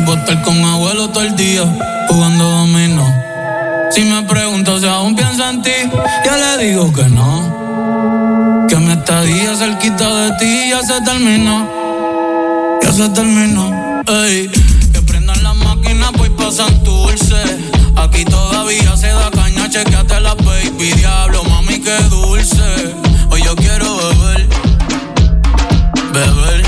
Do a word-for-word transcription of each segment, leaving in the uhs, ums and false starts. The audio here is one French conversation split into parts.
puedo estar con abuelo todo el día, jugando dominó. Si me pregunto si aún pienso en ti, ya le digo que no. Que mi estadía cerquita de ti ya se terminó. Ya se terminó. Ey, que prendan las máquinas, pues pasan dulce. Aquí todavía se da caña, chequeate la baby. Diablo, mami, qué dulce. Hoy yo quiero beber, beber,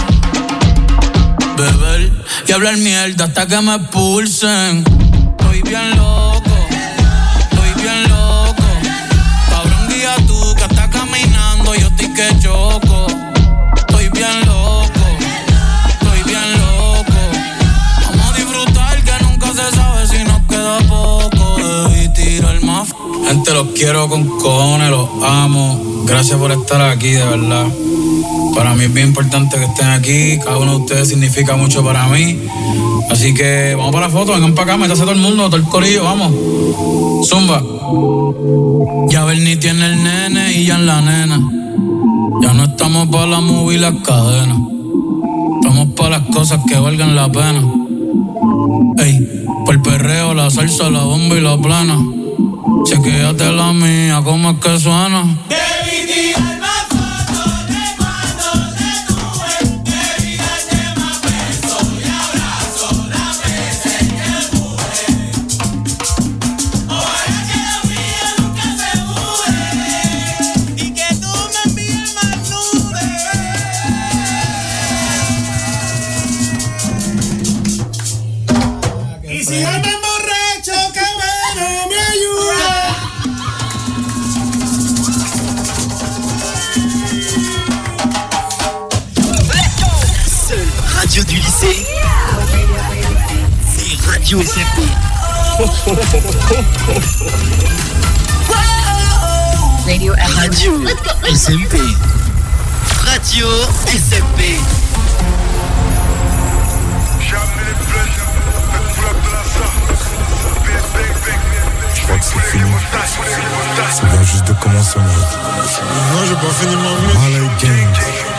beber y hablar mierda hasta que me expulsen. Estoy bien loco, estoy bien loco. Cabrón, guía tú que estás caminando, yo estoy que choco. Estoy bien loco, estoy bien loco. Vamos a disfrutar que nunca se sabe si nos queda poco. Debí tirar más. Gente, los quiero con cojones, los amo. Gracias por estar aquí, de verdad. Para mí es bien importante que estén aquí. Cada uno de ustedes significa mucho para mí. Así que vamos para la foto, vengan para acá, métase todo el mundo, todo el corillo, vamos. Zumba. Ya Bernie tiene el nene y ya en la nena. Ya no estamos para la movie y las cadenas. Estamos para las cosas que valgan la pena. Ey, por el perreo, la salsa, la bomba y la plana. Chequéate la mía, ¿cómo es que suena? Debí tirar más fotos de cuando te tuve. Debí darte más besos y abrazos las veces que pude. Ojalá que lo mío nunca se mude y que tú me envíes más nubes. Y si yo me emborracho, que bueno me ayuda. Radio du lycée, c'est Radio S M P. Radio, Radio S M P. Radio S M P. Je crois que c'est fini. Ça vient juste de commencer, en fait. Non, j'ai pas fini ma vie. Malay Gang.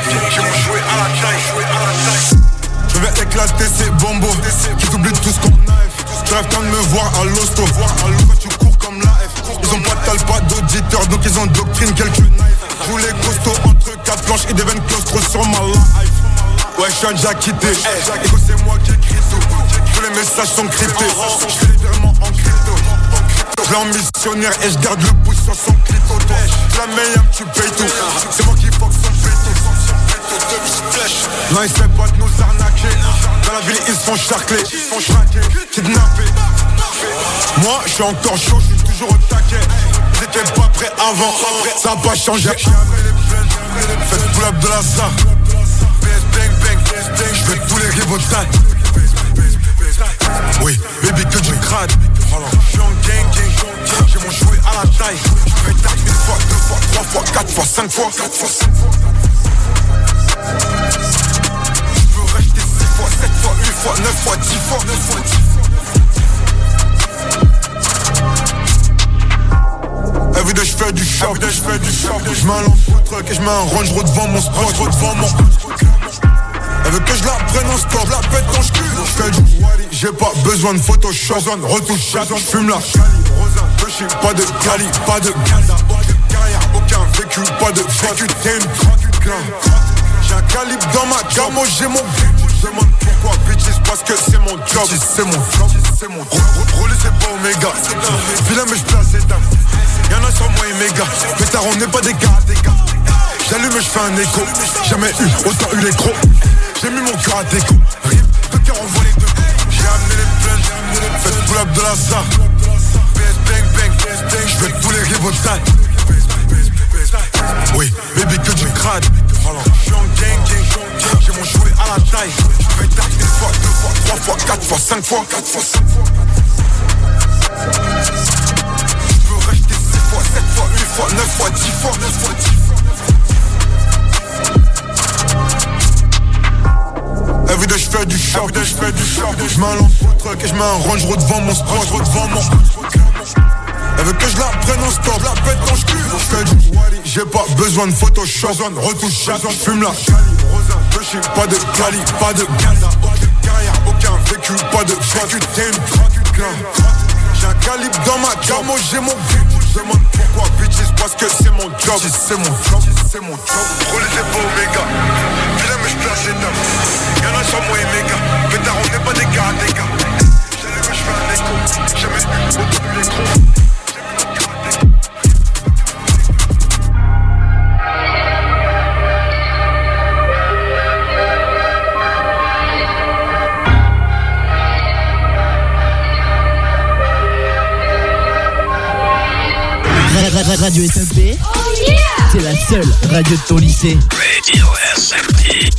Je vais éclater ces bombos qui t'oublient tous comme naïf. Tu rêves quand de me voir à l'hosto. Quand tu cours comme la F. Ils ont pas de tal, pas d'auditeurs, donc ils ont doctrine quelques naïfs. Tous les costauds entre quatre planches, ils deviennent claustro sur ma life. Ouais, je suis déjà quitté. Écoute, c'est moi qui écris tout. Tous les messages sont cryptés. Je fais les virements en crypto. Je l'ambitionnaire et je garde le pouce sur son clito. La meilleure, tu payes tout. C'est moi qui fuck son péto. Non, ils essaient pas de nous arnaquer. Dans la ville, ils sont charclés. Ils sont traqués, kidnappés. Moi, je suis encore chaud, je suis toujours au taquet. J'étais pas prêt avant, ça a pas changé. Faites pull up de la sa. Bang bang, je fais tous les rivaux de taille. Oui, baby que du crade. Je suis en gang gang, j'ai mon jouet à la taille. Je vais taper une fois, deux fois, trois fois, quatre fois, cinq fois. Je peux rester six fois, sept fois, huit fois, neuf fois, dix fois, neuf fois, dix fois. Everyday je fais du shop, everyday je fais du shop. Je mets un lampe truck et je mets un Range Rover devant mon spot, devant mon. Elle veut que je la prenne en stop, la pète quand je cul. Je fais du wally, j'ai pas besoin de Photoshop. Retouche, je fume la pas de Cali, pas de Gaza, carrière, aucun vécu, pas de vécu, t'es une croque. J'ai un calibre dans ma gamme, moi j'ai mon but. Je demande pourquoi bitches, parce que c'est mon job. C'est mon job, c'est mon job. Rouler c'est pas Omega, vilain mais j'place les dames. Y'en a sur moi et méga, pétard on n'est pas des gars, des gars. J'allume et j'fais un écho, jamais eu, autant eu les crocs. J'ai mis mon cœur à déco, rip, deux cœurs on voit les deux. J'ai amené les plaines, faites pull up de la sa. Bang bang, je fais tous les rivaux de taille. Oui, baby que du crade. Je suis en gang gang, j'ai mon jouet à la taille. Je vais taper une fois, deux fois, trois fois, quatre fois, cinq fois, quatre fois, cinq fois. Je peux rester six fois, sept fois, huit fois, neuf fois, dix fois, neuf fois, dix fois. Everyday je fais du shop, everyday je fais du shop. Je mets un lampe truck et je mets un Range Rover devant mon spot, devant mon. Elle veut que je la prenne en stop, la pète quand je cul. Je fais du wally, j'ai pas besoin de Photoshop. Retouche, je fume la Cali, pas de Cali, pas de Gaza, carrière, aucun vécu. vécu, pas de vécu, t'es une traque. J'ai un calibre dans ma camo, j'ai mon but. Je demande pourquoi, bitches, parce que c'est mon job. C'est mon job, c'est mon job. Roulez les beaux méga, vilain mais j'place les noms. Y'en a sur moi et méga, mais t'as on n'est pas des gars, des gars. J'allais mais j'fais un écho, jamais eu autant de l'écran. Radio S M P, oh yeah, c'est la seule radio de ton lycée. Radio S M P.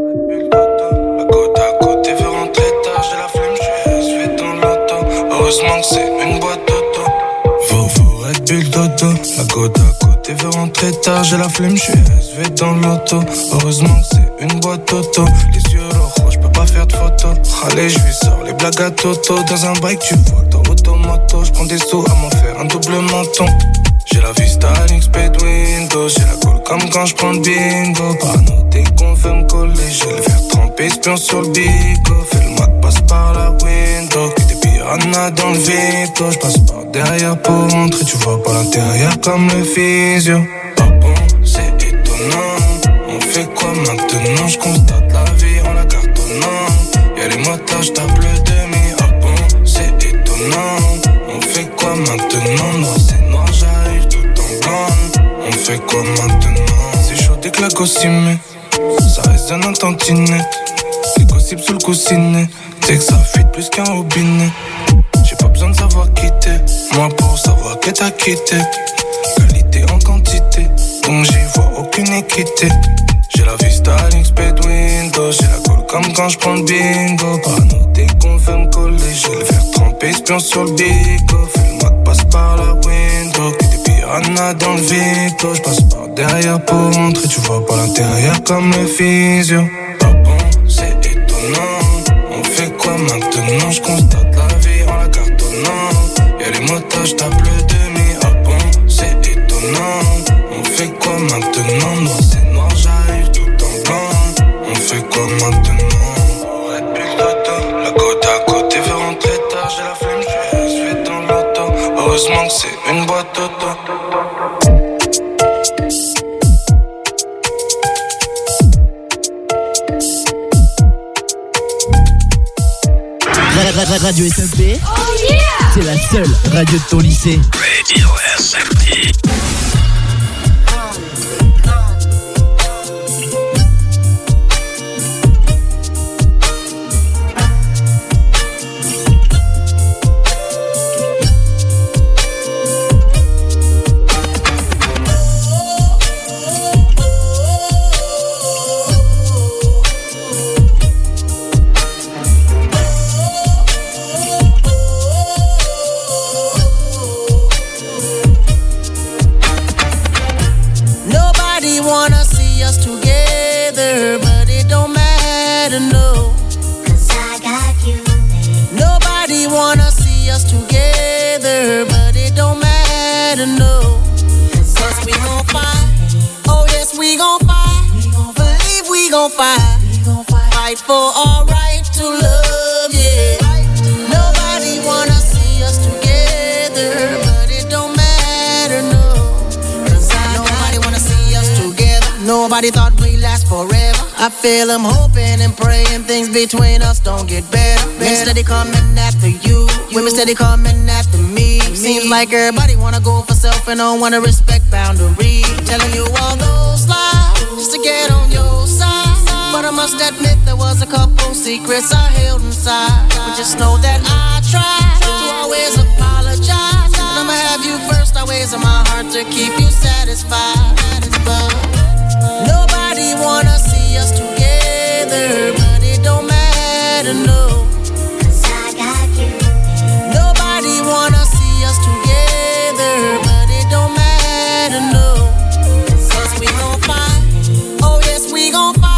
La côte à côté veut rentrer tard, j'ai la flemme, je suis S V dans l'auto. Heureusement que c'est une boîte auto. Faut, faut Red Bull dodo. La côte à côté veut rentrer tard, j'ai la flemme, je suis S V dans l'auto. Heureusement que c'est une boîte auto. Les yeux rojos, je peux pas faire de photos. Allez, je lui sors les blagues à Toto. Dans un bike, tu vois que dans automoto, je prends des sauts à m'en faire un double menton. J'ai la vista X-Ped Windows, j'ai la colle comme quand je prends le bingo. Parano, dès qu'on veut me coller, j'ai le verre trempé, espion sur le bigo. Fais le mat, passe par la window, que des piranhas dans le vito. J'passe par derrière pour rentrer, tu vois pas l'intérieur comme le physio. Pas bon, c'est étonnant, on fait quoi maintenant? J'constate la vie en la cartonnant. Y'a les motards, j'tape le demi. Ah bon, c'est étonnant, on fait quoi maintenant? Noir c'est noir, j'arrive tout en blanc. On fait quoi maintenant? C'est chaud dès que la gossime, ça résonne en tantinet. Les gossips sous le coussinet, c'est que ça fuit plus qu'un robinet. J'ai pas besoin de savoir quitter, moi pour savoir qu'elle t'a quitté. Qualité en quantité, donc j'y vois aucune équité. J'ai la vista X-Ped Windows, j'ai la colle comme quand je prends le bingo. Parano, dès qu'on veut me coller, j'ai le verre trempé, espion sur le bigo. Fais le mat, passe par la window, que des piranhas dans le vito. J'passe par derrière pour rentrer, tu vois pas l'intérieur comme le physio. Ah bon, c'est étonnant, on fait quoi maintenant? J'constate la vie en la cartonnant. Y'a les motards, j'tape le demi. Ah bon, c'est étonnant, on fait quoi maintenant? Noir c'est noir, j'arrive tout en blanc. On fait quoi maintenant? Red Bull dodo, la côte à côté veut rentrer tard, j'ai la flemme, je suis S V dans l'auto. Heureusement que c'est une boîte auto. Radio S M P, oh yeah, c'est la seule radio de ton lycée. Radio S M P. Fight for our right to love, yeah. Nobody wanna see us together, but it don't matter, no. Nobody wanna see us together. Nobody thought we'd last forever. I feel I'm hoping and praying things between us don't get better. Men steady coming after you, women steady coming after me. Seems like everybody wanna go for self and don't wanna respect boundaries. Telling you all those lies just to get on your side. But I must admit there was a couple secrets I held inside. But just know that I tried to always apologize. And I'ma have you first always in my heart to keep you satisfied. But nobody wanna see us together, but it don't matter, no. Cause I got you. Nobody wanna see us together, but it don't matter, no. Cause we gon' fight. Oh yes, we gon' fight.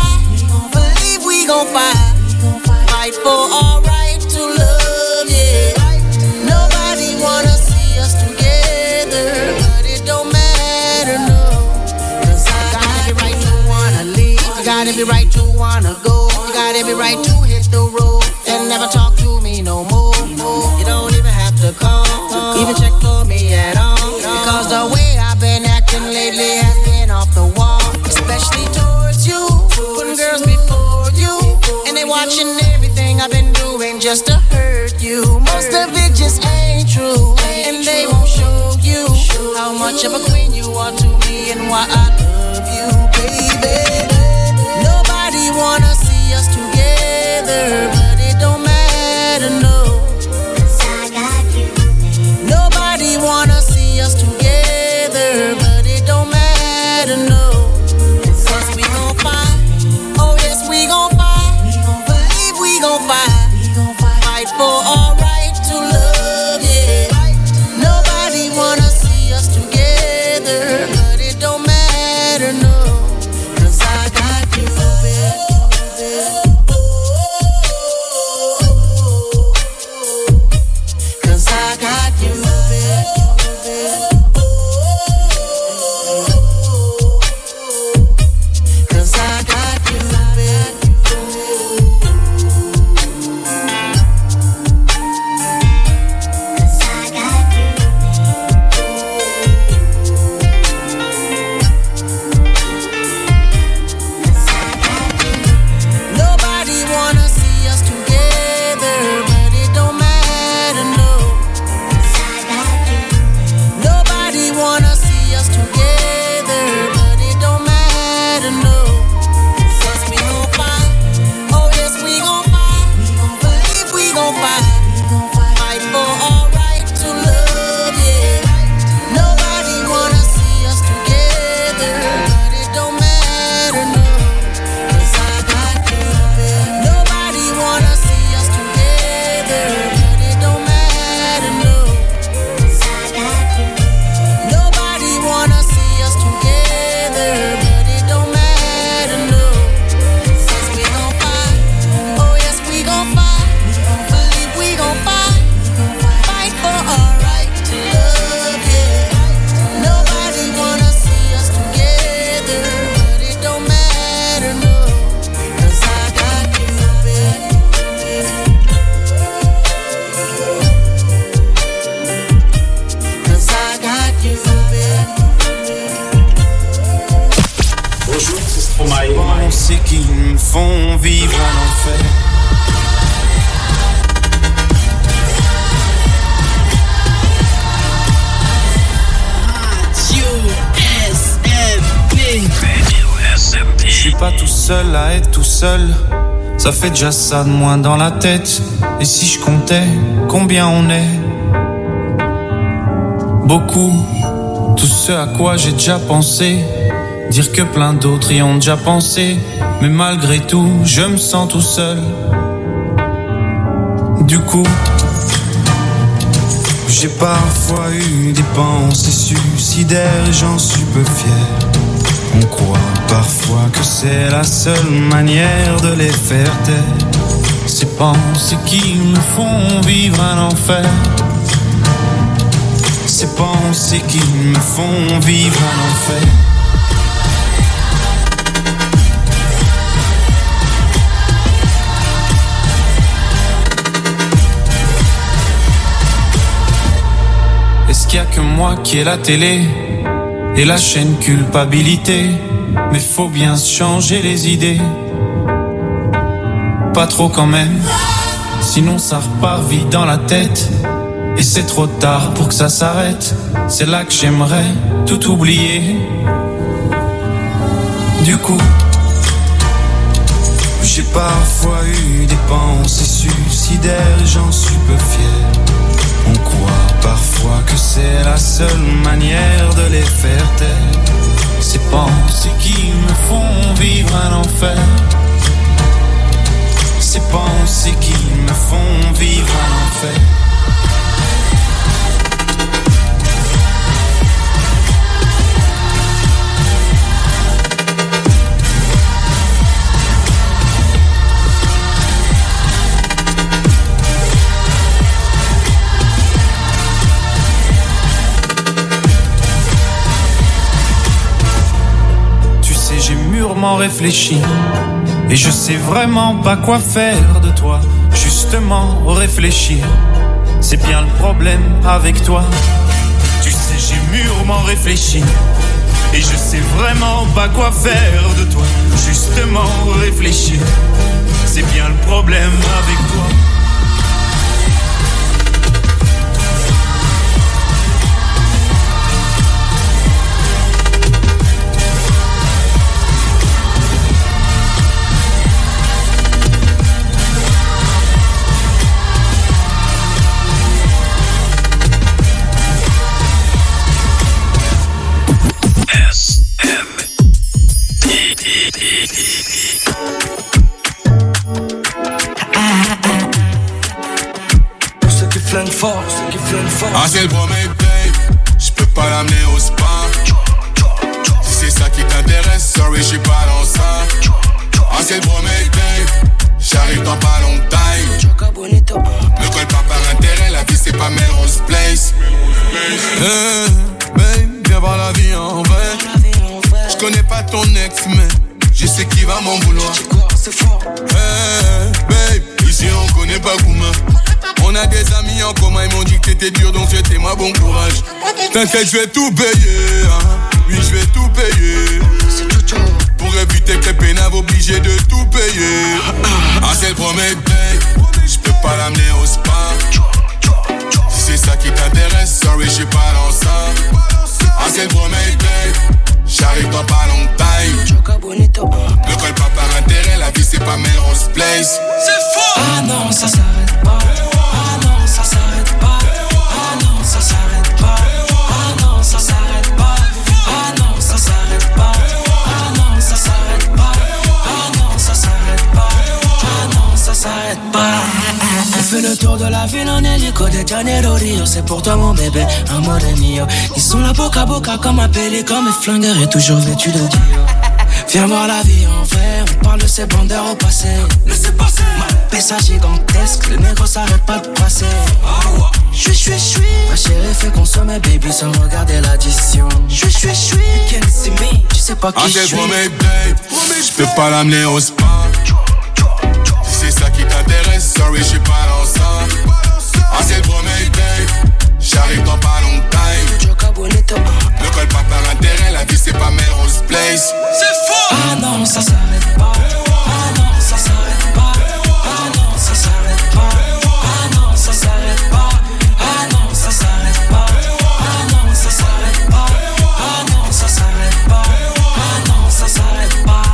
We gon' fight, fight for our right to love, yeah. Nobody wanna see us together, but it don't matter, no. Cause I got every right to wanna leave, you got every right to wanna go, you got every right to hit the road and never talk to watching everything I've been doing just to hurt you. Most of it just ain't true, and they won't show you how much of a queen you are to me and why I love you, baby. Nobody wanna see us together, but it don't matter, no. 'Cause I got you. Nobody wanna see us together, but it don't matter, no. 'Cause we gon' fight. Oh yes, we gon' fight. We gon' believe we gon' fight. We gon' fight. Fight for our right to love, yeah. Nobody wanna see us together, but it don't matter, no. 'Cause I got you, baby. Cause I got you, baby. Cause I got you, baby. Cause I got you. Cause I got you. Nobody wanna see us together, but it don't matter, no. 'Cause I got you. Nobody wanna see us together, but it don't matter, no. 'Cause we gon' fight. Oh yes, we gon' fight. We gon' believe we gon' fight. We gon' fight. Fight for our right to love, yeah. Nobody wanna see us together, but it don't matter, no. 'Cause I got you, baby. Nobody wanna see us together, but it don't matter, no. 'Cause I got you. Nobody wanna see us together, but it don't matter, no. 'Cause we gon' fight. Oh yes, we gon' fight. We gon' believe we gon' fight. Fight for our right to love, yeah. Nobody wanna see us together, but it don't matter, no. 'Cause I got you, baby. Cause I got you, baby. Pensées qui me font vivre un enfer. Je suis pas tout seul à être tout seul. Ça fait déjà ça de moins dans la tête. Et si je comptais combien on est? Beaucoup. Tout ce à quoi j'ai déjà pensé. Dire que plein d'autres y ont déjà pensé. Mais malgré tout, je me sens tout seul. Du coup, j'ai parfois eu des pensées suicidaires et j'en suis peu fier. On croit parfois que c'est la seule manière de les faire taire. Ces pensées qui me font vivre un enfer. Ces pensées qui me font vivre un enfer. Est-ce qu'il y a que moi qui ai la télé et la chaîne culpabilité? Mais faut bien se changer les idées. Pas trop quand même, sinon ça repart vite dans la tête. Et c'est trop tard pour que ça s'arrête. C'est là que j'aimerais tout oublier. Du coup, j'ai parfois eu des pensées suicidaires et j'en suis peu fier. On croit parfois que c'est la seule manière de les faire taire. Ces pensées qui me font vivre un enfer. Ces pensées qui me font vivre un enfer. Mûrement réfléchi et je sais vraiment pas quoi faire de toi. Justement réfléchir, c'est bien le problème avec toi. Tu sais j'ai mûrement réfléchi et je sais vraiment pas quoi faire de toi. Justement réfléchir, c'est bien le problème avec toi. Fort, ceux qui flinguent fort. Ah c'est le premier babe, j'peux pas l'amener au spa. Si c'est ça qui t'intéresse, sorry j'suis pas dans ça. Ah c'est le premier babe, j'arrive dans pas longtemps. Ne colle pas par intérêt, la vie c'est pas Melrose Place. Hey, babe, viens voir la vie en vrai. J'connais pas ton ex mais je sais qui va m'en vouloir. Hey, babe, ici on connaît pas Gouma. On a des amis en commun, ils m'ont dit que t'étais dur, donc souhaitez-moi bon courage. T'inquiète, je vais tout payer, hein. Oui, je vais tout payer. Pour éviter que les pénaves obligés de tout payer. Ah, c'est le premier babe, j'peux pas l'amener au spa. Si c'est ça qui t'intéresse, sorry, j'suis pas dans ça. Ah, c'est le premier babe, j'arrive dans pas longtemps. Ne colle pas par intérêt, la vie c'est pas Melrose Place. C'est faux. Ah non, ça s'arrête pas. Ah non, ça s'arrête pas. Ah non, ça s'arrête pas. Ah non, ça s'arrête pas. Ah non, ça s'arrête pas. Ah non, ça s'arrête pas. Ah non, ça s'arrête pas. Ah non, ça s'arrête pas. On fait le tour de la ville en hélico de Janeiro Rio. C'est pour toi mon bébé, amore mio. Ils sont là boca à boca comme un pélican. Mes flingueurs et toujours vêtus de Dio. Viens voir la vie en vrai, on parle de ces bandeurs au passé. Laissez passer. Ma pessa gigantesque, le négro s'arrête pas de passer. J'suis, j'suis, j'suis. Ma chérie fait consommer baby sans regarder l'addition. J'suis, j'suis, j'suis. Can't see me, tu sais pas qui j'suis. Ah c'est premier babe, j'peux pas l'amener au spa. Si c'est ça qui t'intéresse, sorry j'suis pas dans ça. Ah c'est le premier babe, j'arrive dans pas longtemps. Ne colle pas par intérêt, la vie c'est pas Melrose Place. C'est faux. Ah non, ça s'arrête pas. Ah non, ça s'arrête pas. Ah non, ça s'arrête pas. Ah non, ça s'arrête pas. Ah non, ça s'arrête pas. Ah non, ça s'arrête pas. Ah non, ça s'arrête pas. Ah non, ça s'arrête pas.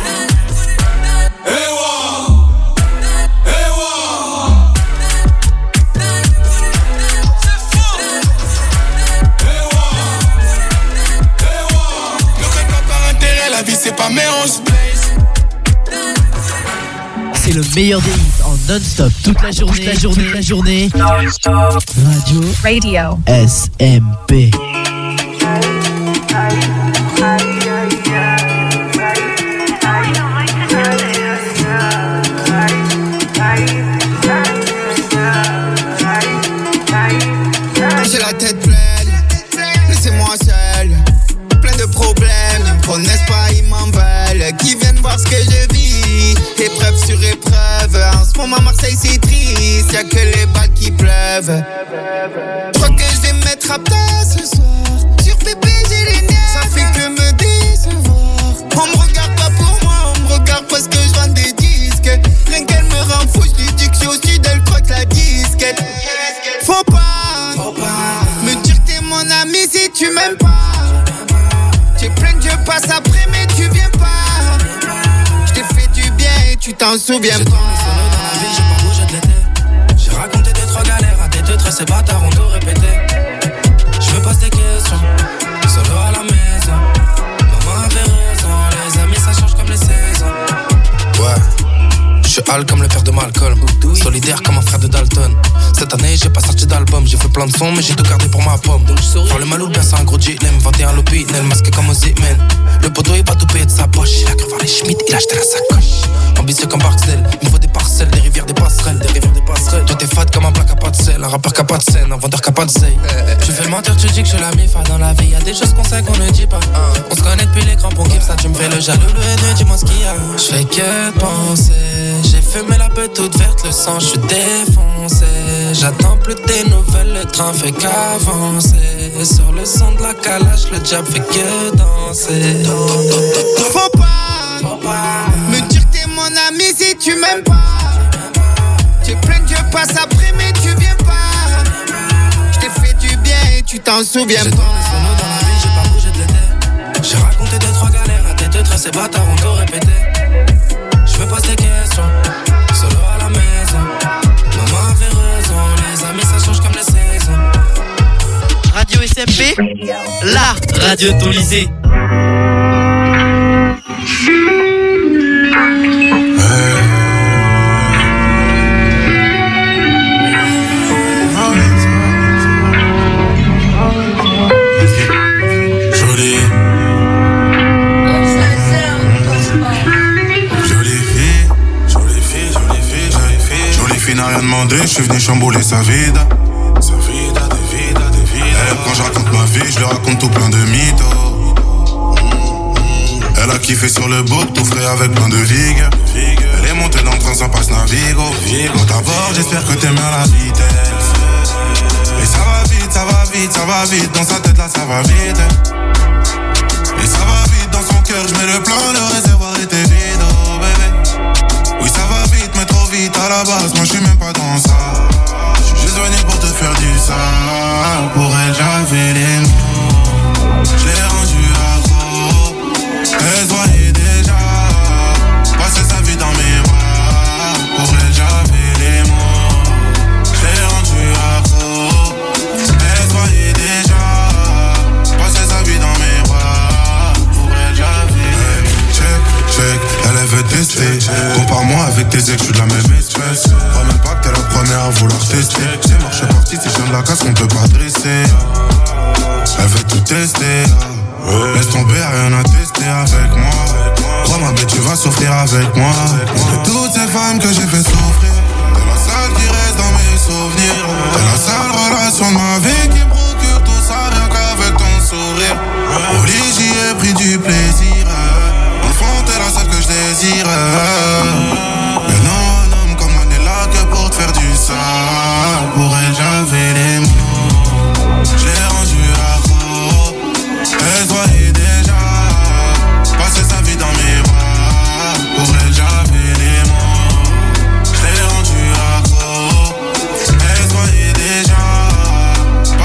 Hey wow, hey wow. C'est faux. La vie c'est pas Melrose Place. C'est le meilleur des hits en non-stop toute la journée, toute la journée, toute la journée. Radio, Radio S M P. J'ai la tête pleine, laissez-moi seul. Plein de problèmes, ils me connaissent pas, ils m'en veulent. Qui viennent voir ce que je vis, épreuve sur épreuve. En ce moment Marseille c'est triste, y'a que les balles qui pleuvent. Je crois que je vais me mettre à plat ce soir. Sur bébé j'ai les nerfs, ça fait que me décevoir. On me regarde pas pour moi, on me regarde parce que je vends des disques. Rien qu'elle me rend fou, je lui dis que je suis au sud, elle croit que la disquette. Faut pas, Faut pas me dire que t'es mon ami si tu m'aimes pas. J'ai plein de jeux, passe après mais tu viens pas. J't'ai fait du bien et tu t'en souviens j'ai pas. J'ai tourné solo dans la vie, j'ai pas bougé de l'été. J'ai raconté des trois galères à des deux traits, ces bâtards ont tout répété. J'me pose des questions, solo à la maison. Maman avait raison, les amis ça change comme les saisons. Ouais, j'suis hal comme le père de Malcolm. Solidaire comme un frère de Dalton. Cette année j'ai pas sorti d'album, j'ai fait plein de sons mais j'ai tout gardé pour ma pomme. Pour le malou bien c'est un gros G, vingt et un l'opinel, masqué comme Ozzy-Man. Le poteau il va tout payer de sa poche, il a cru voir les Schmitt, il a acheté la sacoche. Ambitieux comme Barcel, il me faut des parcelles, des rivières, des passerelles, des rivières, des passerelles. Toi t'es fade comme un black à pas de sel, un rappeur qui a pas de scène, un vendeur qui a pas de zeille. Tu fais mentir, tu dis que je suis la mifa dans la vie, y'a des choses qu'on sait qu'on ne dit pas. On se connaît depuis les crampons, pour ça tu me fais le jaloux, le haineux, dis-moi ce qu'il y a. J'fais que penser, j'ai fumé la peur toute verte, le sang, j'suis défoncé. J'attends plus tes nouvelles, le train fait qu'avancer. Sur le son de la calage, le diable fait que danser. Faut pas, Faut pas me dire que t'es mon ami si tu m'aimes pas. passe après mais tu viens pas. Je t'ai fait du bien et tu t'en souviens j'ai pas. tourné solo dans la vie, j'ai pas bougé de l'été. J'ai raconté deux trois galères à tes deux traits, ces bâtards ont tout répété. Je me pose des questions, solo à la maison. Maman avait raison, les amis ça change comme les saisons. Radio S M P, la radio de ton lycée. N'a rien demandé, je suis venu chambouler sa vida. Sa vida, des vidas, des vidas. Elle, quand je raconte ma vie, je lui raconte tout plein de mythos. Elle a kiffé sur le book, tout frais avec plein de vigues. Elle est montée dans le train, ça passe Navigo. Bon d'abord, j'espère que t'aimes bien la vitesse. Et ça va vite, ça va vite, ça va vite. Dans sa tête là, ça va vite. Et ça va vite, dans son cœur, je mets le plan, le réservoir était vide, oh bébé. Oui, ça va vite, mais trop vite à la base, moi je suis même pas dans ça. Je suis juste venu pour te faire du sale. Pour elle, j'avais les mots. Je l'ai rendu accro. Elle se voyait déjà passer sa vie dans mes bras. Pour elle, j'avais les mots. Je l'ai rendu accro. Elle se voyait déjà passer sa vie dans mes bras. Pour elle, j'avais check, check. Elle veut tester. Compare-moi avec tes ex, je suis de la même espèce. Crois même pas que t'es la première à vouloir tester. C'est mort, je suis parti, si je viens de la casse, on peut pas dresser. Elle veut tout tester. Laisse tomber, rien à tester avec moi. Crois-moi, mais tu vas souffrir avec moi. De toutes ces femmes que j'ai fait souffrir, t'es la seule qui reste dans mes souvenirs. T'es la seule relation de ma vie qui me procure tout ça rien qu'avec ton sourire. Au lit, j'y ai pris du plaisir. Au fond, t'es la seule que je désire. Mais non, un homme comme moi n'est là que pour te faire du sale. Pour elle, j'avais les mots. Je l'ai rendu accro. Elle se voyait déjà passer sa vie dans mes bras. Pour elle, j'avais les mots. Je l'ai rendu accro. Elle se voyait déjà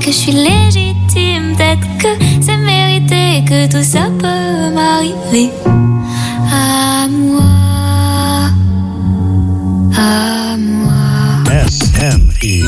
que je suis légitime, peut-être que c'est mérité, que tout ça peut m'arriver à moi, à moi. S M E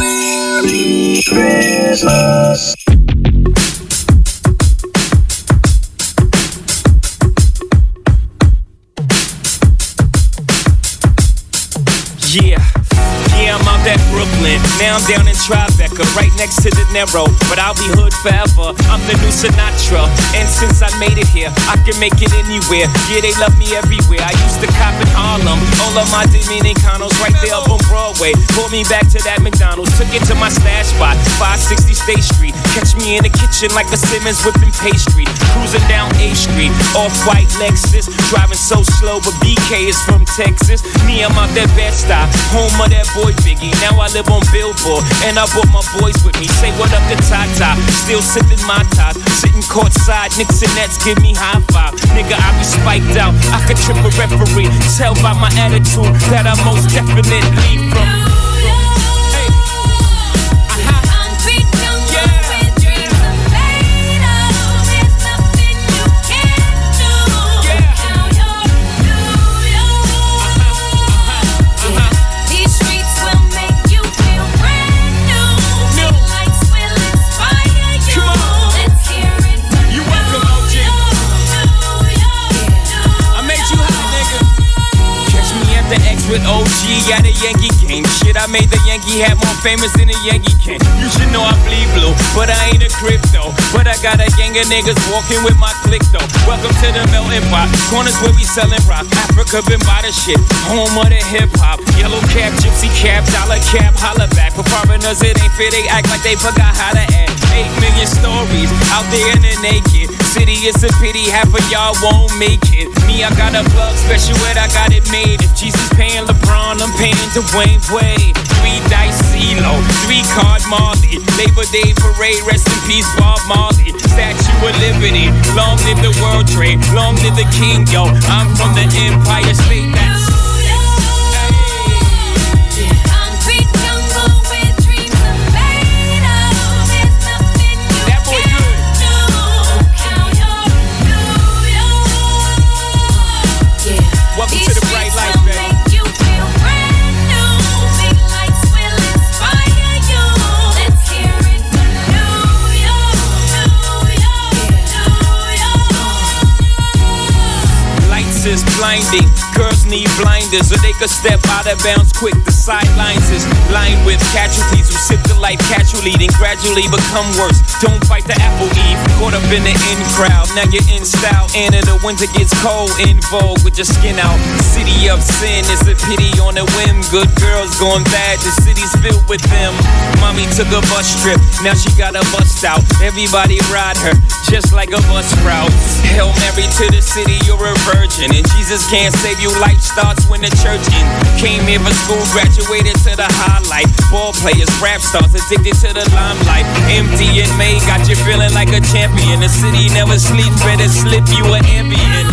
Yeah, yeah, I'm out at Brooklyn. Now I'm down in Tribeca, right next to the Narrow. But I'll be hood forever. I'm the new Sinatra. And since I made it here, I can make it anywhere. Yeah, they love me everywhere. I used to cop in Harlem. All of my Dominicanos right there up on Broadway. Pulled me back to that McDonald's. Took it to my stash spot, five sixty State Street. Catch me in the kitchen like a Simmons whipping pastry. Cruising down A Street, off-white Lexus. Driving so slow, but B K is from Texas. Me, I'm out that Bed-Stuy, home of that boy Biggie. Now I live on Billboard, and I brought my boys with me. Say what up to Tata, still sipping my ties. Sitting courtside, Knicks and Nets give me high five. Nigga, I be spiked out, I could trip a referee. Tell by my attitude that I most definitely from. With O G at a Yankee game. Shit, I made the Yankee hat more famous than a Yankee can. You should know I bleed blue, but I ain't a crypto. But I got a gang of niggas walking with my click though. Welcome to the melting pot. Corners where we selling rock. Africa been by the shit. Home of the hip hop. Yellow cap, gypsy cap, dollar cap, holla back. For foreigners it ain't fair, they act like they forgot how to act. Eight million stories out there in the naked city. It's a pity half of y'all won't make it. Me, I got a plug special ed, I got it made. If Jesus paying LeBron, I'm paying Dwayne Wade. Three dice CeeLo, three card Marley. Labor Day parade, rest in peace Bob Marley. Statue of Liberty, long live the World Trade, long live the King, yo. I'm from the Empire State. That's welcome to the bright light, baby. Make you feel brand new. Big lights will inspire you. Let's hear it for New York, New York, New York. Lights is blinding. Girls need blinders, or they could step out of bounds quick. The sidelines is lined with casualties who sip the life casually, then gradually become worse. Don't fight the apple eve. Caught up in the in crowd, now you're in style. And in the winter gets cold, in vogue with your skin out. City of sin is a pity on a whim. Good girls going bad, the city's filled with them. Mommy took a bus trip, now she got a bust out. Everybody ride her, just like a bus route. Hail Mary to the city, you're a virgin. And Jesus can't save you, life starts when the church ends. Came here for school, graduated to the highlight. Ball players, rap stars, addicted to the limelight. Empty in May, got you feeling like a champion. The city never sleeps, better slip you an ambient.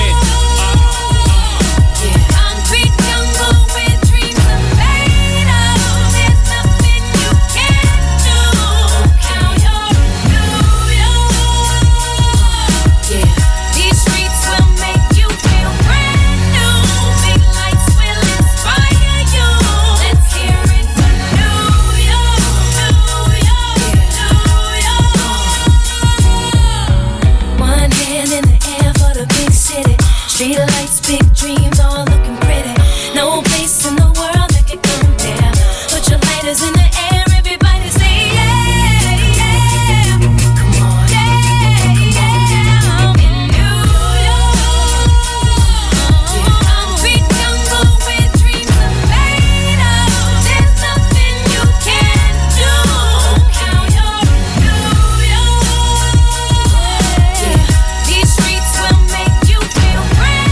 Street lights, big dreams, all looking pretty. No place in the world that could compare. Put your lighters in the air, everybody say yeah, yeah. Come on, yeah, yeah. I'm in New York. Concrete jungle where dreams are made of. There's nothing you can't do. Count your New York. Yeah, these streets will make you feel brand.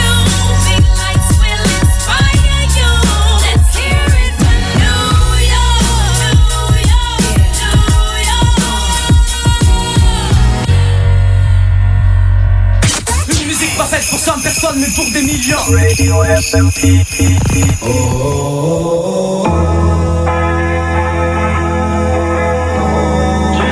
Pour cent personnes mais pour des millions. Radio S M P. Oh, oh, oh, oh.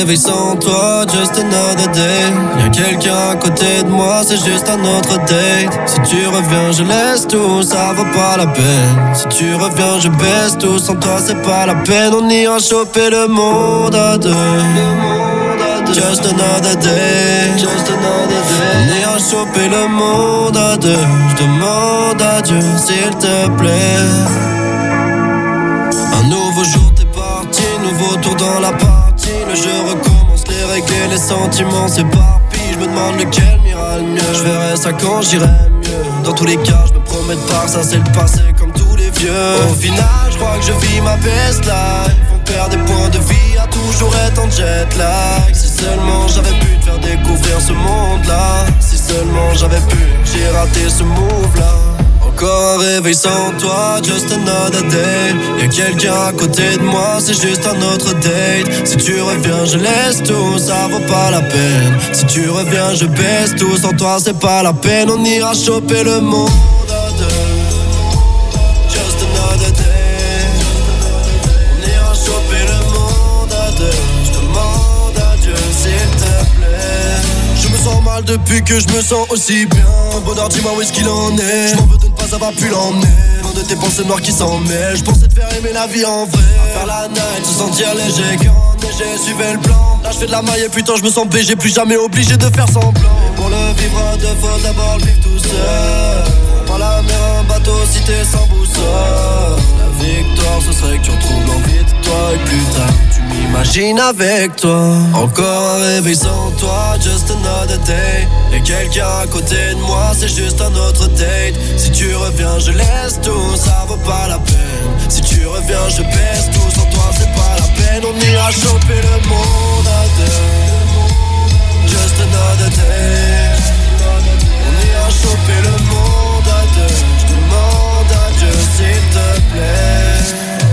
réveil sans toi, just another day. Y'a quelqu'un à côté de moi, c'est juste un autre date. Si tu reviens, je laisse tout, ça vaut pas la peine. Si tu reviens, je baisse tout, sans toi c'est pas la peine. On ira choper le monde à deux. Just another day, just another day. On ira choper le monde à deux. Je demande à Dieu s'il te plaît. Un nouveau jour t'es parti, nouveau tour dans la partie. Le jeu recommence, les règles, les sentiments s'éparpillent. Je me demande lequel m'ira le mieux. Je verrai ça quand j'irai mieux. Dans tous les cas, je me promets de part, ça c'est le passé comme tous les vieux. Au final, je crois que je vis ma best life. On perd des points de vie à toujours être en jet lag. Si seulement j'avais pu te faire découvrir ce monde-là. Si seulement j'avais pu, j'ai raté ce move-là. Encore un réveil sans toi, just another day. Y'a quelqu'un à côté de moi, c'est juste un autre date. Si tu reviens, je laisse tout, ça vaut pas la peine. Si tu reviens, je baisse tout, sans toi c'est pas la peine. On ira choper le monde à deux. Just another day. On ira choper le monde à deux. Je demande à Dieu s'il te plaît. Je me sens mal depuis que je me sens aussi bien. Bonheur, dis-moi où est-ce qu'il en est. Je m'en veux de ne pas avoir pu l'emmener. Loin de tes pensées noires qui s'en mêlent. Je pensais te faire aimer la vie en vrai. À faire la night, se sentir léger. Quand neigé, suivais le plan. Là je fais de la maille et putain je me sens B G. Plus jamais obligé de faire semblant. Et pour le vivre à deux, faut d'abord le vivre tout seul. Prends pas la mer, un bateau si t'es sans boussole. La victoire ce serait que tu retrouves l'envie de toi. Et plus tard tu m'imagines avec toi. Encore un réveil sans toi, just another day. Et quelqu'un à côté de moi, c'est juste un autre date. Si tu reviens, je laisse tout, ça vaut pas la peine. Si tu reviens, je baisse tout, sans toi c'est pas la peine. On ira choper le monde à deux. Just another day. On ira choper le monde à deux. Je demande à Dieu s'il te plaît.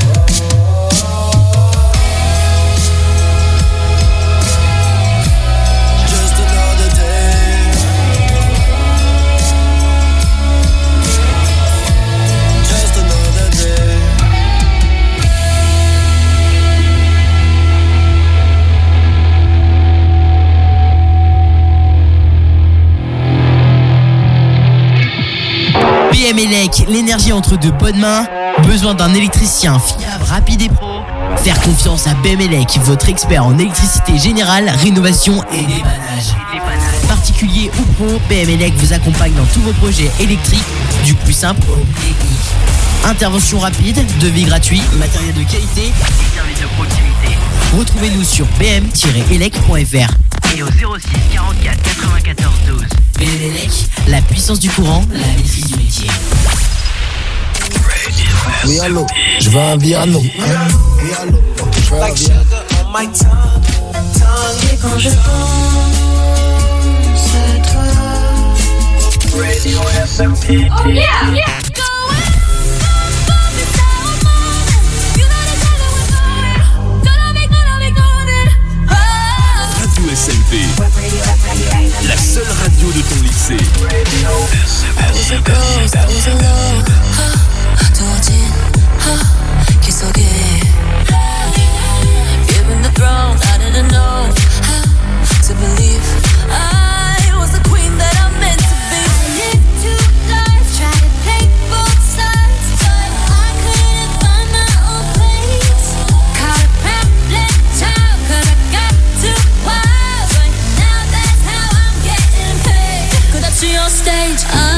B M E L E C, l'énergie entre deux bonnes mains. Besoin d'un électricien fiable, rapide et pro? Faire confiance à B M E L E C, votre expert en électricité générale, rénovation et dépannage. Particulier ou pro, B M E L E C vous accompagne dans tous vos projets électriques, du plus simple au plus technique. Intervention rapide, devis gratuit, matériel de qualité et services de proximité. Retrouvez-nous sur b m tiret elec point f r et au zéro six quarante-quatre quatre-vingt-quatorze douze. B M E L E C, la puissance du courant, la maîtrise du métier. Oui, allô, je veux un piano. Oui, allô, je veux un piano. Et quand je pense à toi, Radio S M P. Oh yeah, yeah. Radio S M P, la seule radio de ton lycée. Given the throne, I didn't know how to believe I was the queen that I'm meant to be. I lived two lives, tried to take both sides, but I couldn't find my own place. Caught a problem child, 'cause I got too wild, but now that's how I'm getting paid. 'Cause I see on stage, I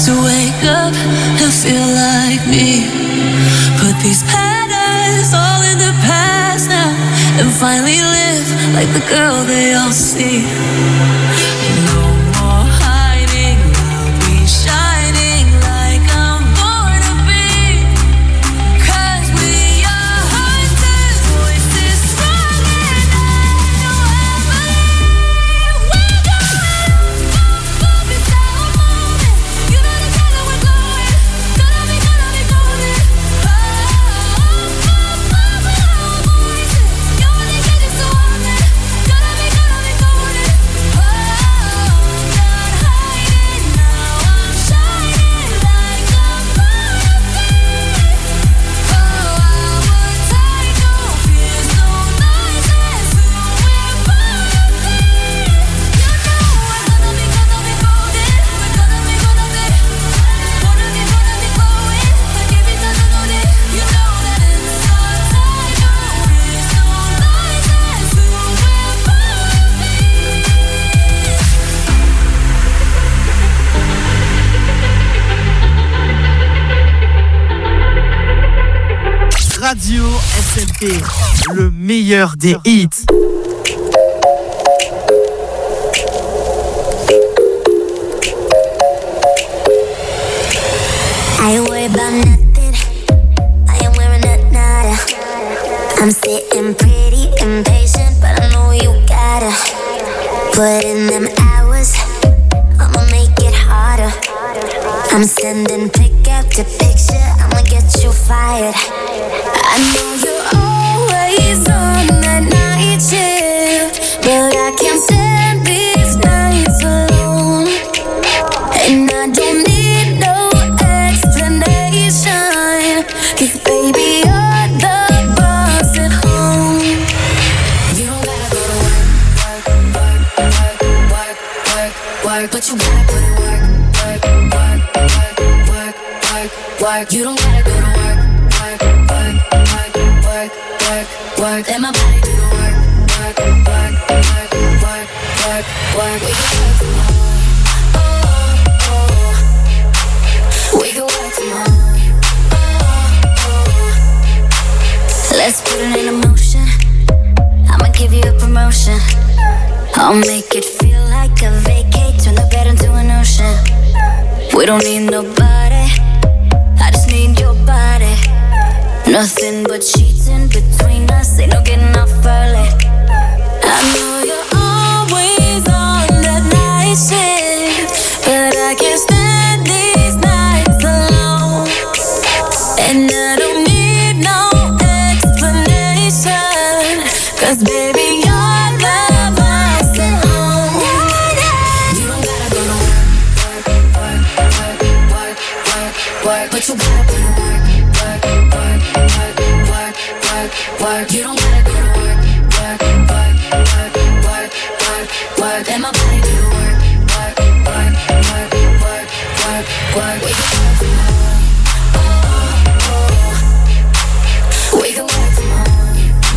to wake up and feel like me. Put these patterns all in the past now and finally live like the girl they all see. No more hiding, I'll be shining like I'm born to be. 'Cause we are hunters, voices strong and I know I believe we're going up, up is how I'm moving. You know the kind that we're going, gonna be, gonna be going up, up, up, up is how I'm moving. You wanna get it so I'm there, gonna be, gonna be going up, not hiding now, I'm shining like I'm born to be. Oh, our time, no fears, no noises, who we're born to be. You know we're gonna be, gonna be golden, we're gonna be, gonna be, gonna be, gonna be glowing, like every time I know it. You know that it's our time, no fears, no noises, who we're born to be. Radio S M P, le meilleur des hits. I ain't worried about nothing. I ain't wearing a nada. I'm sitting pretty impatient, but I know you gotta put in them hours. I'ma make it harder. I'm sending pick after picture. I'ma get you fired. I know you're always on that night shift, but I can't stand these nights alone. And I don't need no explanation, 'cause baby you're the boss at home. You don't gotta go to work, work, work, work, work, work, work, but you gotta put in work, work, work, work, work, work, work. You don't gotta go to work, work, work, work, work, work, work. Let my body do the work, work, work, work, work, work, work. We can work from home. Oh, oh. We can work from home. Oh, oh. Let's put it in motion. I'ma give you a promotion. I'll make it feel like a vacate. Turn the bed into an ocean. We don't need nobody, I just need your body. Nothing but sheets in between us, ain't no getting off early. I know you're always on that night shift, but I can't stand these nights alone. And I don't need no explanation, 'cause baby you're the boss at home. You don't gotta go to work, work, work, work, work, work, but you gotta put in work, work, work, work, work, work, work. You don't gotta go to work, work, work, work, work, work, work. Let my body do the work, work, work, work, work, work, work. We can work from home. Oh, oh. We can work from home.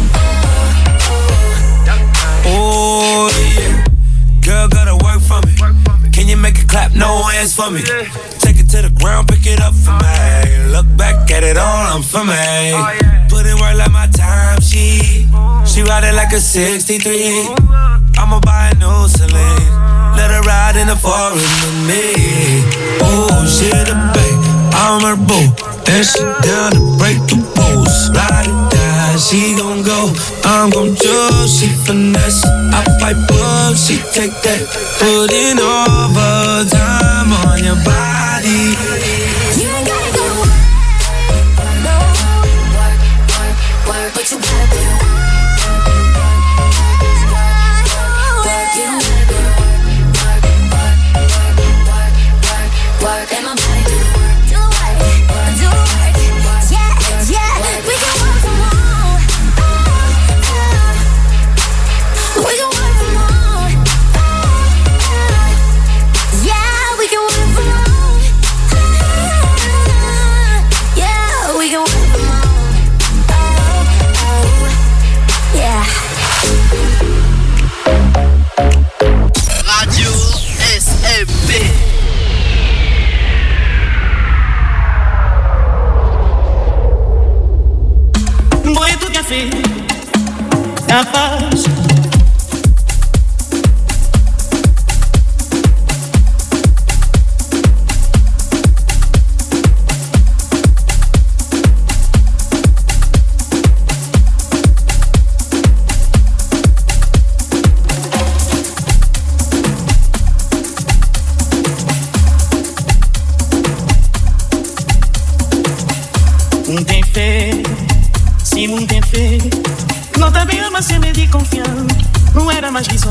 Oh, Oh yeah, girl gotta work for me. Can you make it clap? No hands for me. Take it to the ground, pick it up for me. Look back at it all, I'm for me. Put in work like my time sheet. She ride it like a sixty-three. I'ma buy a new Celine. Let her ride in the forest with me. Oh, she the babe, I'm her boo. And she down to break the rules. Ride it down, she gon' go. I'm gon' choose, she finesse. I fight up, she take that. Put in overtime on your body. you ain't gotta go to work, no, work, work, work, but you gotta put in work. Work, and my body do the work. Do the work, do the work. Yeah, yeah, we can work from home. We can work from home. Yeah, we can work from home. fait la page. Um tem fé, sim, um tem fé. Não tá bem, mas se me de confiar, não era mais visão.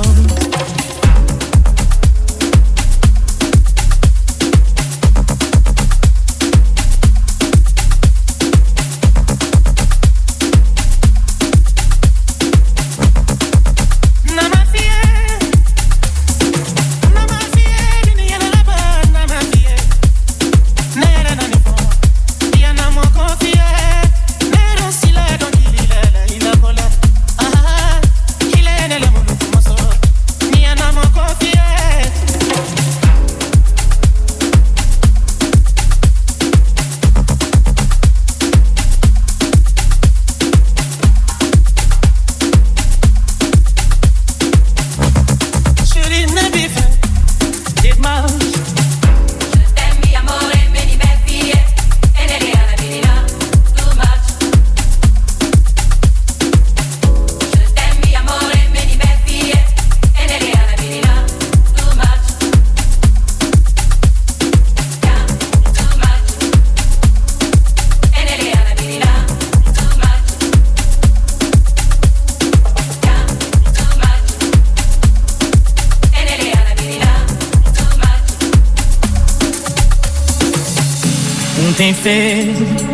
Tem fé,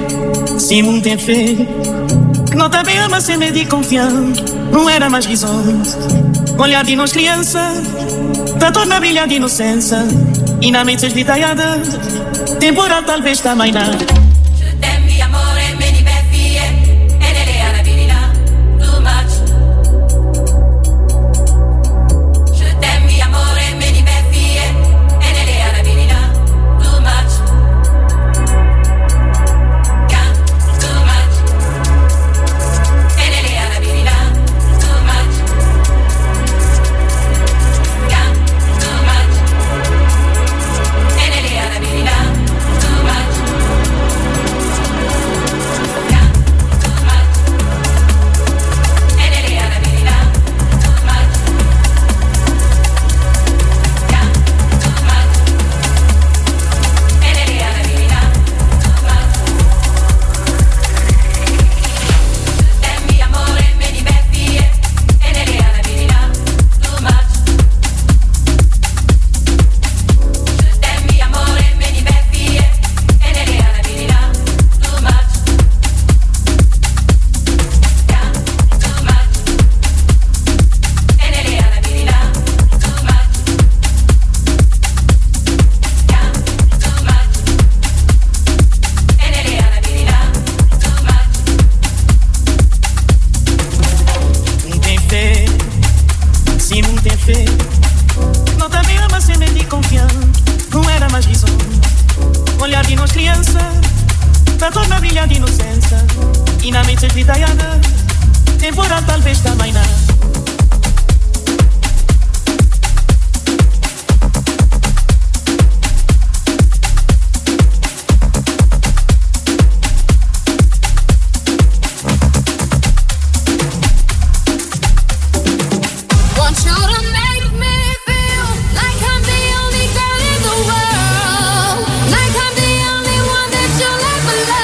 sim, um tem fé. Não tá bem, mas se me de confiar, não era mais visões. Olhar de nós criança, tá toda brilha de inocência. E na mente esvitalhada, temporal talvez também não.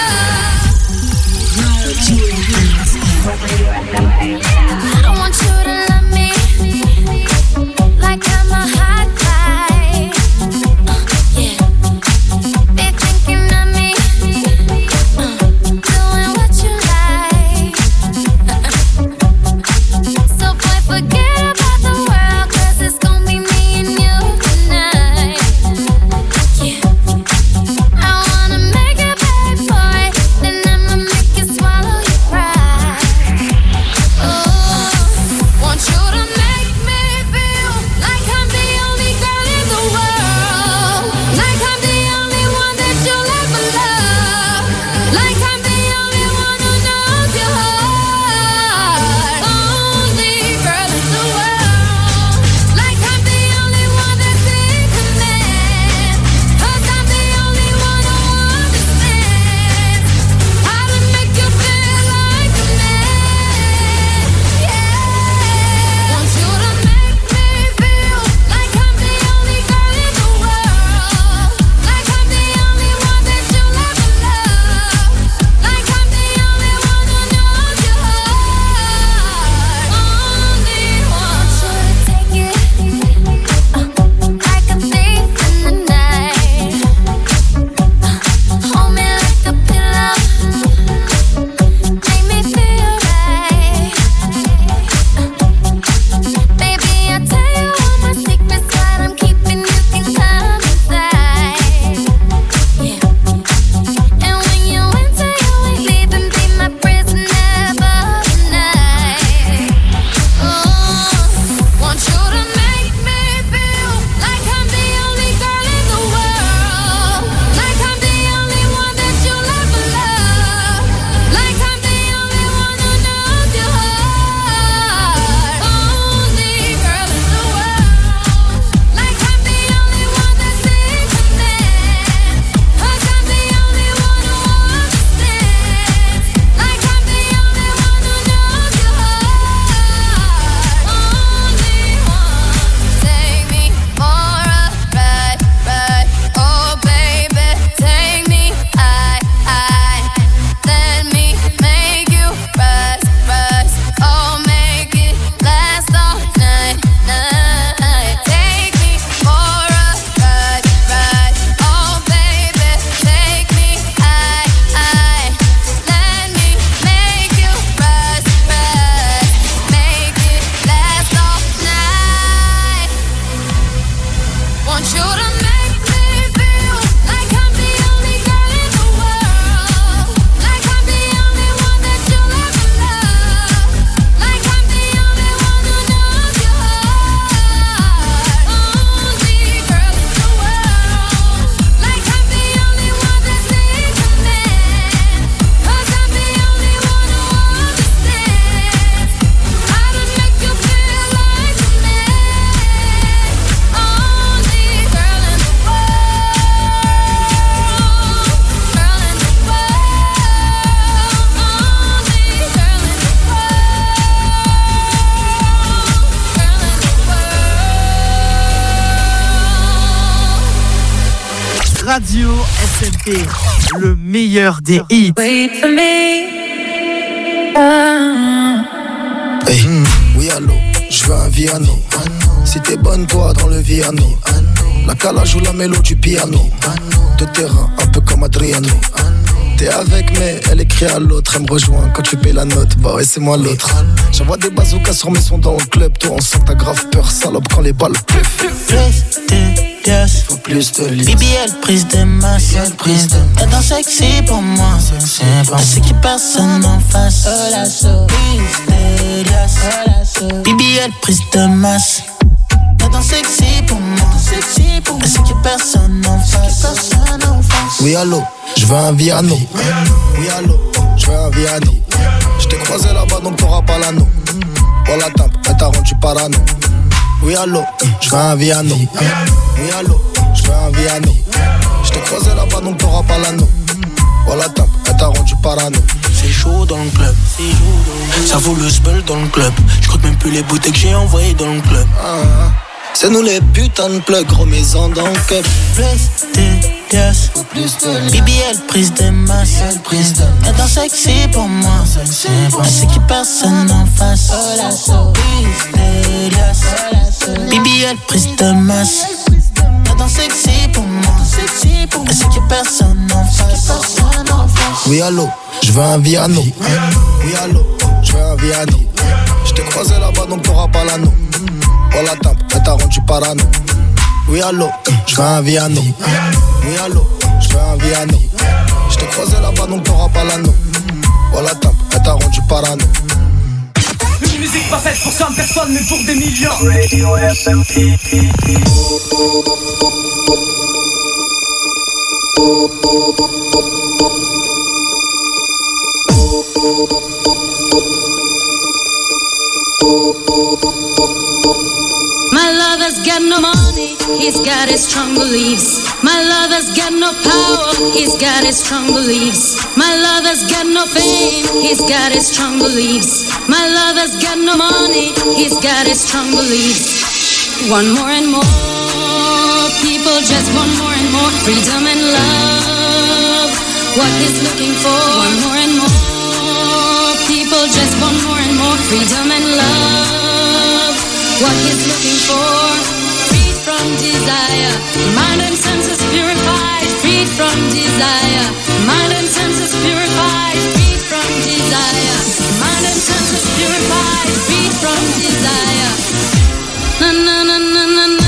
I don't want you to S M P, le meilleur des hits. Wait for me. Uh. Hey, oui allô, je veux un Viano. Si t'es bonne toi dans le Viano, la calage ou la mélo du piano. De terrain, un peu comme Adriano. T'es avec mais elle écrit à l'autre. Elle me rejoint quand tu payes la note. Bah ouais c'est moi l'autre. J'envoie des bazookas sur mes sons dans le club. Toi on sent ta grave peur salope quand les balles pleuvent. Plus de liasses, faut plus de liasses. B B L prise de masse, elle danse sexy pour moi. Elle sait qu'il personne en face. Prise de liasses, B B L prise de masse. Elle danse sexy pour moi. Elle sait qu'il personne en face. Oui allô, je veux un Viano. Oui allô, je veux un Viano. Je t'ai croisé là-bas donc t'auras pas l'anneau. Oh la tempe, elle t'a rendu parano. Oui allô, je veux un Viano. Oui allô, je veux un Viano. Je t'ai croisé là-bas donc t'auras pas l'anneau. Oh la tempe, elle t'a rendu parano. C'est chaud dans le club, ça vaut le spell dans le club. Je compte même plus les bouteilles que j'ai envoyées dans le club. Ah, c'est nous les putains de plugs, remets-en dans le cup. Plus de liasses, B B L prise de masse. Elle danse sexy pour moi. Elle sait qu'il personne en face. Prise de liasses, B B L prise de masse. Elle danse sexy pour moi. Elle sait qu'il personne en face. Oui allô, je veux un Viano. Oui allô, je veux un Viano. Je t'ai croisé là-bas donc t'auras pas l'anneau. Oh la tempe, elle t'a rendu parano. Oui allô, je veux un Viano. Oui allô, je veux un Viano. Je t'ai croisé là-bas donc t'auras pas l'anneau. Oh la tempe, elle t'a rendu parano. Une musique pas faite pour cent personnes mais pour des millions. Radio S M P. My lover's got no money, he's got his strong beliefs. My lover's got no power, he's got his strong beliefs. My lover's got no fame, he's got his strong beliefs. My lover's got no money, he's got his strong beliefs. One more and more, people just want more and more freedom and love. What he's looking for, one more and more, people just want more and more freedom and love. What he's looking for, freed from desire, mind and senses purified, freed from desire, mind and senses purified, freed from desire, mind and senses purified, freed from desire. Na na na na na na.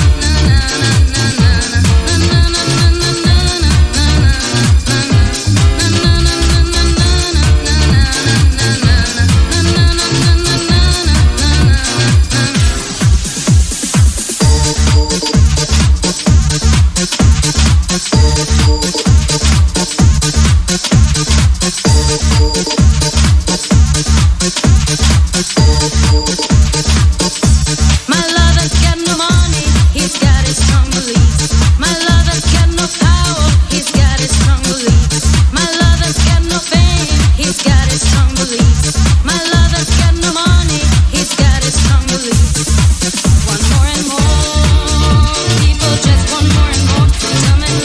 My lover's got no money, he's got his strong beliefs. My lover's got no power, he's got his strong beliefs. My lover's got no fame, he's got his strong beliefs. My lover's got no money, he's got his strong beliefs. One more and more, people just want more and more freedom and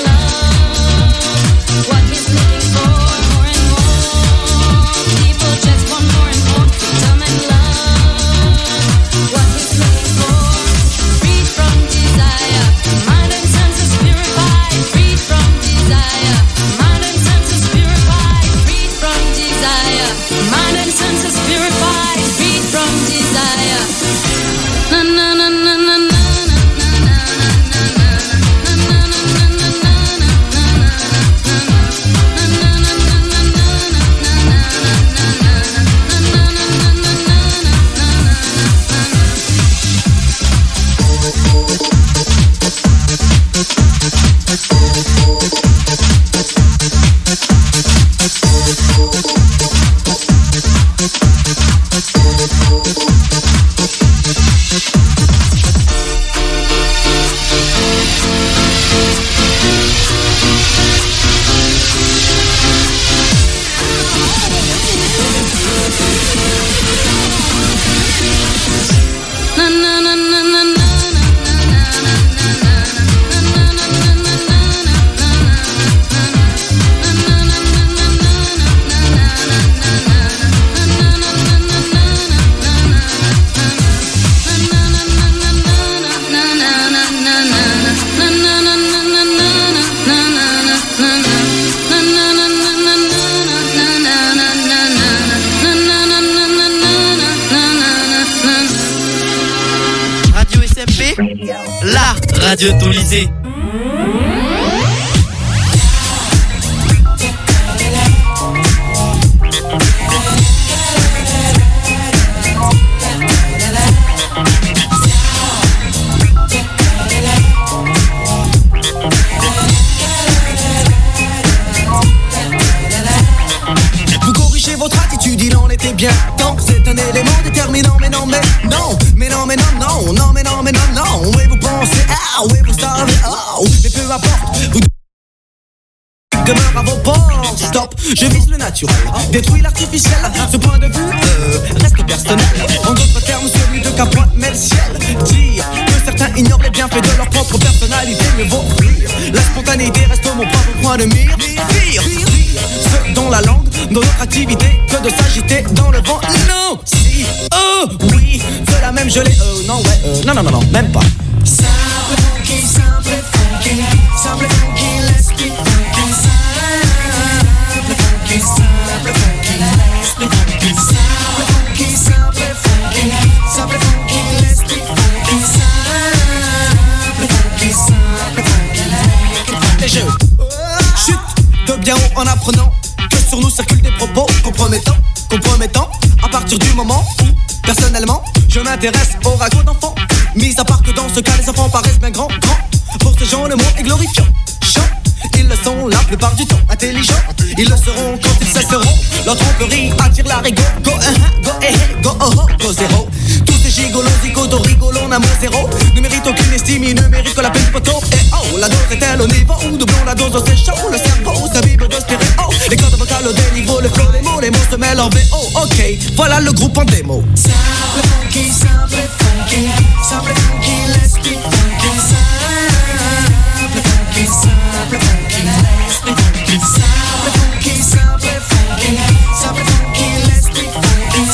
love. What he's looking for, more and more, people just want more and more freedom and love. What he's looking for, freed from desire, mind and senses purified, freed from desire, mind and senses purified, freed from desire, mind and senses purified, freed from desire. Na na na na na na. Na La radio de ton lycée. Votre attitude, il en était bien temps. C'est un élément déterminant, mais non, mais non, mais non, mais non, non, non, mais non, mais non, non. Oui, vous pensez, ah, oui, vous savez, oh, mais peu importe, vous demeure à vos portes. Stop, je vise le naturel, détruis l'artificiel. Ce point de vue euh, reste personnel. En d'autres termes, celui de Capois met le ciel. Dire que certains ignorent les bienfaits de leur propre personnalité, mieux vaut fuir. La spontanéité reste mon propre point de mire. Pire, pire, ce dont la langue, dans notre activité, que de s'agiter dans le vent. Non, si, oh, oui, cela même je l'ai, euh, non, ouais, euh, non, non, non, non, même pas. Simple funky, simple funky, simple funky, let's be funky. Simple funky, simple funky, let's be funky. Simple funky, simple funky, simple funky, let's be funky. Simple funky, simple funky, let's be funky. Et je chute de bien haut en apprenant que sur nous circulent des propos compromettants, compromettants. À partir du moment où, personnellement, je m'intéresse au ragot d'enfants. Mis à part que dans ce cas, les enfants paraissent bien grands, grands. Pour ces gens, le mot est glorifiant. Chant, ils le sont la plupart du temps. Intelligents, ils le seront quand ils cesseront. Leur tromperie attire la rigo. Go, uh, go, eh, eh, go, oh, oh, go, zéro. Tous ces gigolos, zigotos, rigolons, un mot zéro. Ne méritent aucune estime, ils ne méritent que la peine du poteau. Et oh, la dose est-elle au niveau où doublons la dose, c'est chaud. Le cerveau s'abîme de stéréo. Les cordes vocales au déniveau, le flow, les mots, les mots se mêlent en V O. Ok, voilà le groupe en démo. Simple funky, simple funky, simple funky, let's be funky. Simple funky, simple funky, let's be funky. Simple funky, simple funky, simple funky, let's be funky.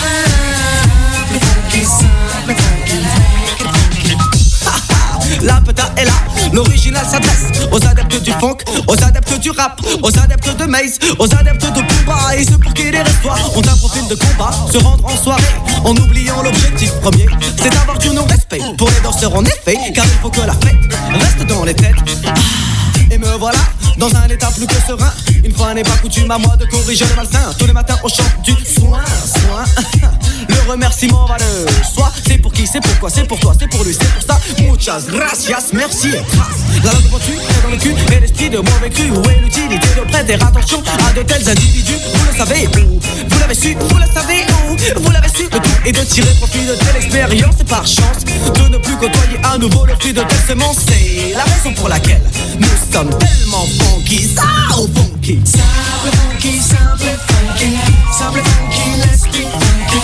Simple funky, simple funky, let's be funky. La peta est là, l'original s'adresse aux adeptes du funk, aux adeptes du rap, aux adeptes de Maze, aux adeptes de Booba et ceux pour qui les restoirs ont un profil de combat. Se rendre en soirée en oubliant l'objectif premier, c'est d'avoir du non-respect pour les danseurs en effet, car il faut que la fête reste dans les têtes. Et me voilà dans un état plus que serein. Une fois n'est pas coutume à moi de corriger le malsain. Tous les matins on chante du soin, soin. Le remerciement va le soi. C'est pour qui, c'est pourquoi, c'est pour toi, c'est pour lui, c'est pour ça. Muchas gracias, merci et grâce. La langue pointue est dans le cul et l'esprit de mauvais cru. Où est l'utilité de prêter attention à de tels individus? Vous le savez où? Vous l'avez su, vous le savez où? Vous l'avez su, le tout est de tirer profit de telle expérience et par chance de ne plus côtoyer à nouveau le fruit de telle semence. C'est la raison pour laquelle nous sommes tellement funky, ça ou funky. Simple funky, simple funky, simple funky, let's be funky.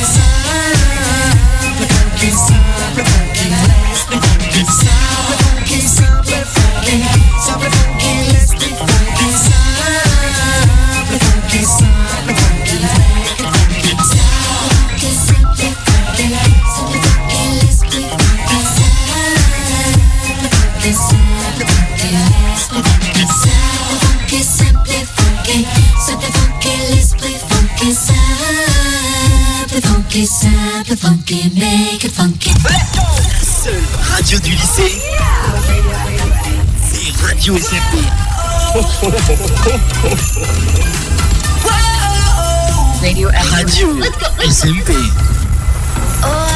Simple funky, simple funky, let's be funky. Simple funky, simple funky, simple funky, let's be funky. Simple funky, simple funky, let's be funky. Simple funky, simple funky, simple funky, let's be funky. Simple funky, simple funky, let's be funky. Simple funky, simple funky, simple funky, let's be funky. Simple funky, simple funky, make it funky. Seule radio du lycée, c'est Radio S M P. Radio S M P.